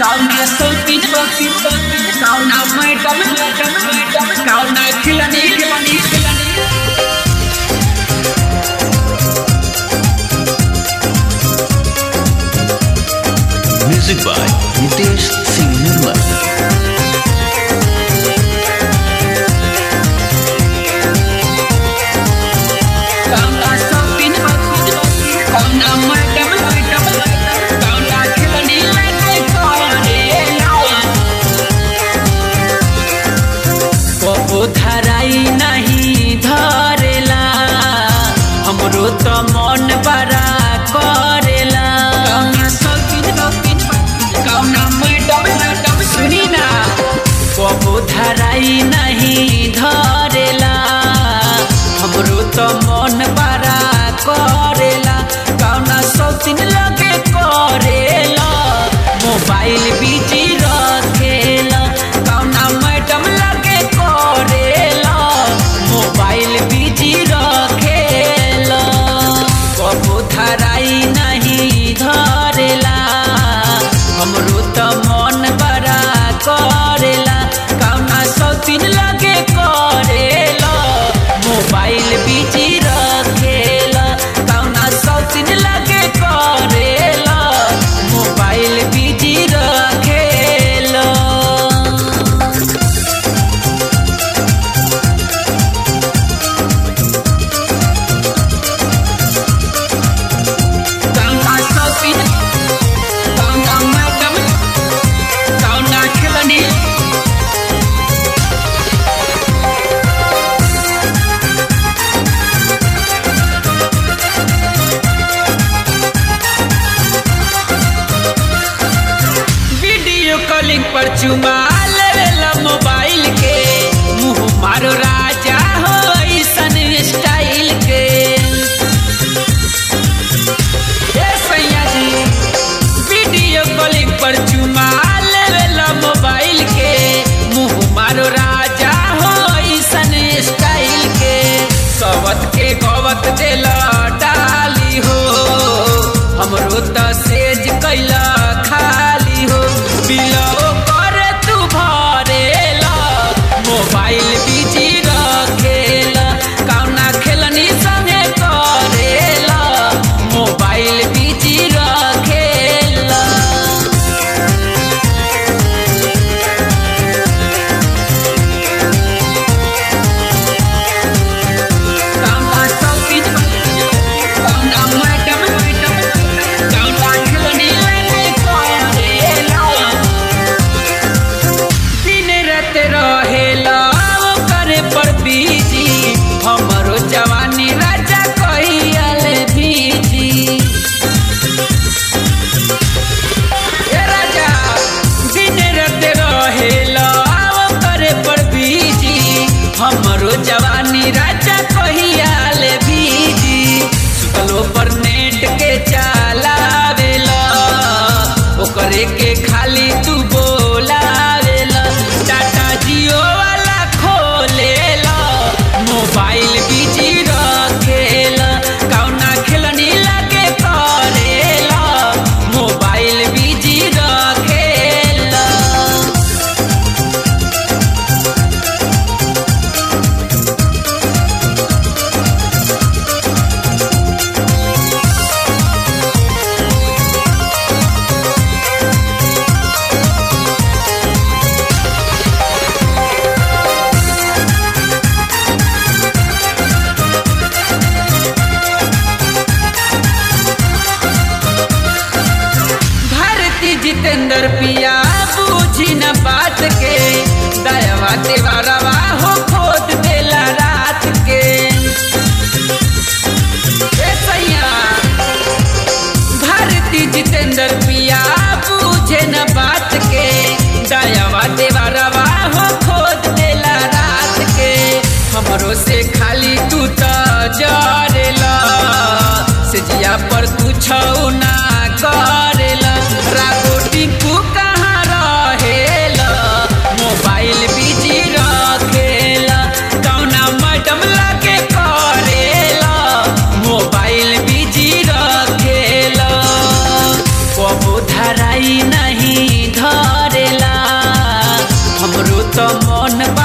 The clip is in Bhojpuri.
Kauna sokin kauna madam kauna khilani Music by Nitesh Singh Nirmal. kauna sokin kauna madam kauna khilani कबो धराई नहीं धरेला हमरो तो मन बड़ा करेला सुनी ना कबो धराई नहीं धरेला हमरो तो मन बड़ा करेला कौना शौकीन लगे करेला मोबाइल बिजी रखेला कौना मैडम लगे करेला मोबाइल बिजी रखेला कबो धराई नहीं धरेला हमरो तो मन बड़ा करेला कौना शौकीन लगे करेला मोबाइल बिजी रखेला कौना शौकीन लगे करेला मोबाइल बिजी रखेला कौना शौकीन कौना मैडम कौना खिलनी वीडियो कॉलिंग पर चुमा लेला मोबाइल के मुँह मारो राजा हो ऐसन स्टाइल के ए सैया जी वीडियो कॉलिंग पर चुमा लेला मोबाइल के मुँह मारो राजा हो ऐसन स्टाइल के सवत के गवत देला डाली हो हमरो तो सेज कैला खाली हो बिलो कर तू भरेला मोबाइल बिजी रखेला कौना खेलनी संगे करेला मोबाइल बिजी रखेला कौना शौकीन कौना मैडम कौना खिलनी करेला दिन रात रहेला करे पर बीजी हमरो जवानी राजा कहियाले भीजी ए राजा दिन रात रहेला करे पर बीजी हमरो जवानी राजा कहियाले भीजी सुतलो पर नेट के चलावेला ओकरे के खाली तू बोलावेला टाटा जियो वाला खोलेला मोबाइल बिजी रखेला कौना खिलनी लगे करेला मोबाइल बिजी रखेला भारती जितेंद्र पिया बूझी न बात के दयावा देवारवा हो खोद देला रात के ए सैया भारती जितेंद्र पिया बूझे न बात के दयावा देवारवा हो खोद देला रात के हमरो से खाली तू तो जरेला से जिया पर कुछ ना करेला रागो टिंकू कहाँ रहेला मोबाइल बिजी रखेला कौना मैडम लगे करेला मोबाइल बिजी रखेला कबो धराई नहीं धरेला हमरो तो मन बा